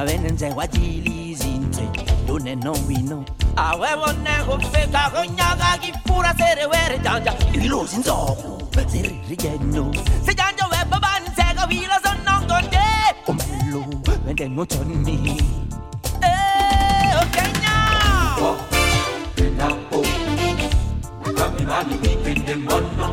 venenze wajilizinze done no wino awebone kufika konyaga kifura serewere janja ilozi nzoko zirigeno sejanja webabanseka wila sonongonde umelo wende ngotoni okenya Napo kami mani weekend mono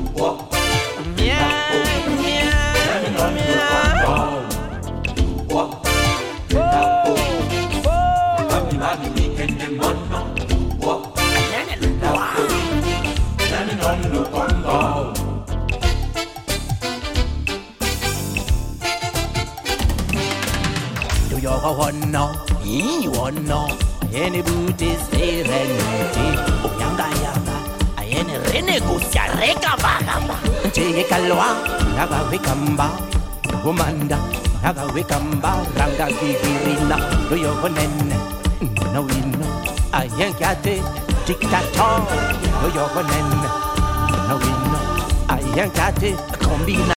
do you wanna any booty stay ready yanga ayene renegocia reka vagamba nje kalwa naga wekamba gomanda naga wekamba ranga gigirina do you wanna no wino ayenkate tic-tac-toe do you wanna no wino ayenkate kombina